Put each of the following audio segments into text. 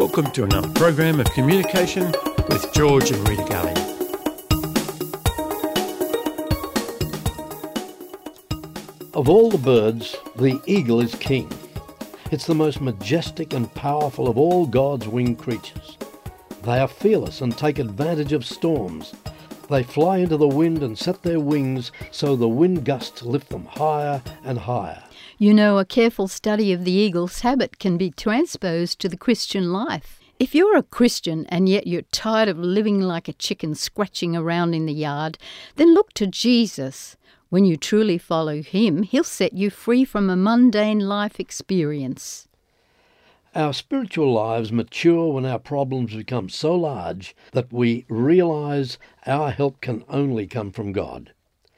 Welcome to another program of communication with George and Rita Galley. Of all the birds, the eagle is king. It's the most majestic and powerful of all God's winged creatures. They are fearless and take advantage of storms. They fly into the wind and set their wings so the wind gusts lift them higher and higher. You know, a careful study of the eagle's habit can be transposed to the Christian life. If you're a Christian and yet you're tired of living like a chicken scratching around in the yard, then look to Jesus. When you truly follow him, he'll set you free from a mundane life experience. Our spiritual lives mature when our problems become so large that we realise our help can only come from God.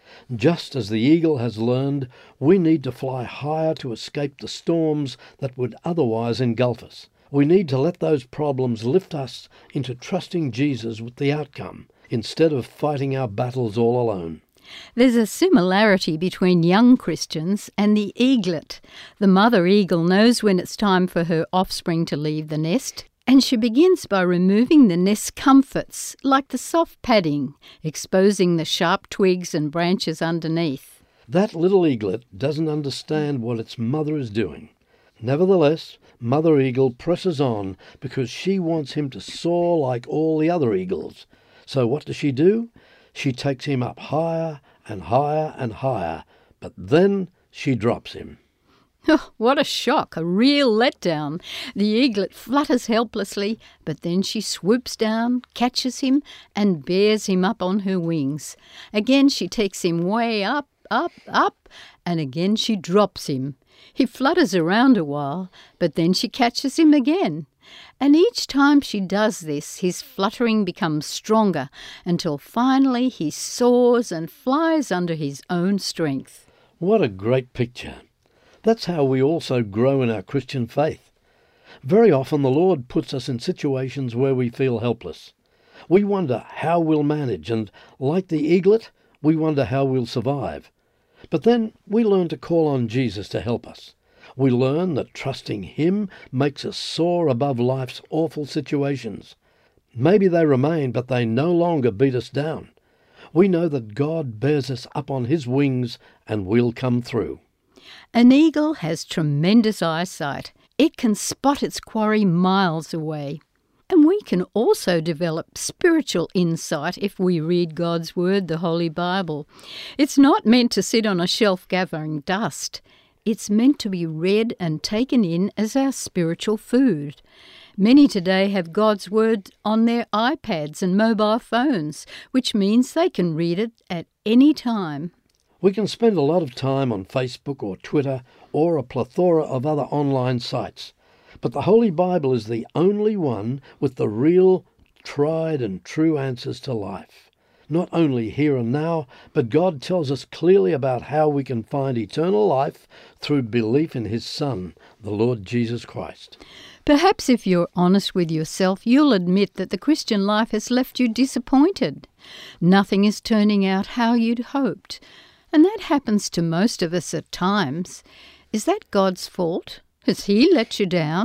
Just as the eagle has learned, we need to fly higher to escape the storms that would otherwise engulf us. We need to let those problems lift us into trusting Jesus with the outcome, instead of fighting our battles all alone. There's a similarity between young Christians and the eaglet. The mother eagle knows when it's time for her offspring to leave the nest, and she begins by removing the nest's comforts, like the soft padding, exposing the sharp twigs and branches underneath. That little eaglet doesn't understand what its mother is doing. Nevertheless, Mother Eagle presses on because she wants him to soar like all the other eagles. So what does she do? She takes him up higher and higher and higher, but then she drops him. Oh, what a shock, a real letdown. The eaglet flutters helplessly, but then she swoops down, catches him, and bears him up on her wings. Again she takes him way up, up, up, and again she drops him. He flutters around a while, but then she catches him again. And each time she does this, his fluttering becomes stronger, until finally he soars and flies under his own strength. What a great picture. That's how we also grow in our Christian faith. Very often the Lord puts us in situations where we feel helpless. We wonder how we'll manage, and like the eaglet, we wonder how we'll survive. But then we learn to call on Jesus to help us. We learn that trusting him makes us soar above life's awful situations. Maybe they remain, but they no longer beat us down. We know that God bears us up on his wings and we'll come through. An eagle has tremendous eyesight. It can spot its quarry miles away. And we can also develop spiritual insight if we read God's Word, the Holy Bible. It's not meant to sit on a shelf gathering dust. It's meant to be read and taken in as our spiritual food. Many today have God's Word on their iPads and mobile phones, which means they can read it at any time. We can spend a lot of time on Facebook or Twitter or a plethora of other online sites. But the Holy Bible is the only one with the real, tried and true answers to life. Not only here and now, but God tells us clearly about how we can find eternal life through belief in his Son, the Lord Jesus Christ. Perhaps if you're honest with yourself, you'll admit that the Christian life has left you disappointed. Nothing is turning out how you'd hoped. And that happens to most of us at times. Is that God's fault? Has he let you down?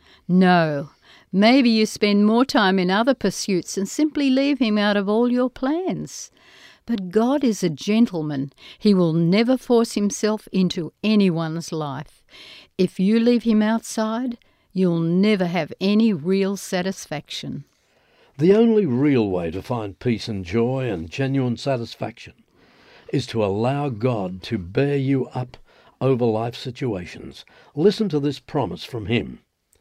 No. Maybe you spend more time in other pursuits and simply leave him out of all your plans. But God is a gentleman. He will never force himself into anyone's life. If you leave him outside, you'll never have any real satisfaction. The only real way to find peace and joy and genuine satisfaction is to allow God to bear you up over life situations. Listen to this promise from him.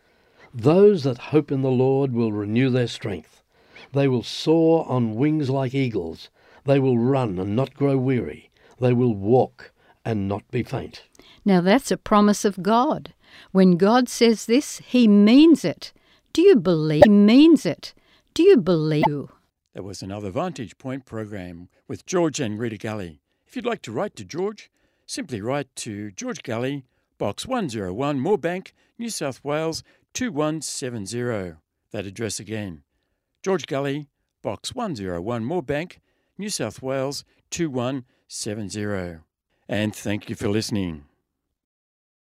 Those that hope in the Lord will renew their strength. They will soar on wings like eagles. They will run and not grow weary. They will walk and not be faint. Now that's a promise of God. When God says this, he means it. Do you believe he means it? Do you believe? That was another Vantage Point program with George and Rita Galley. If you'd like to write to George, simply write to George Galley, Box 101, Moorebank, New South Wales 2170. That address again, George Galley, Box 101, Moorebank, New South Wales 2170. And thank you for listening.